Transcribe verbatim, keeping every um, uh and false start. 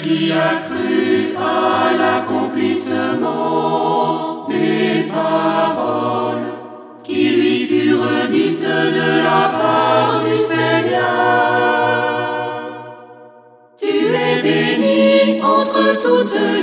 qui a cru à l'accomplissement des paroles qui lui furent dites de la part du Seigneur. Tu es bénie entre toutes